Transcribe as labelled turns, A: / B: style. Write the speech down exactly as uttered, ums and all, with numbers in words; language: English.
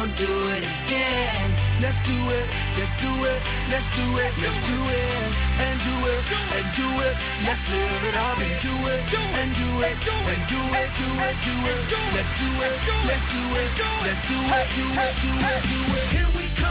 A: gon' do it again. Let's do it, let's do it, let's do it, let's do it, and do it, and do it. Let's live it up and do it, and do it, and do it, do it, do it. Let's do it, let's do it, let's do it, do it, do it, do it. Here we go.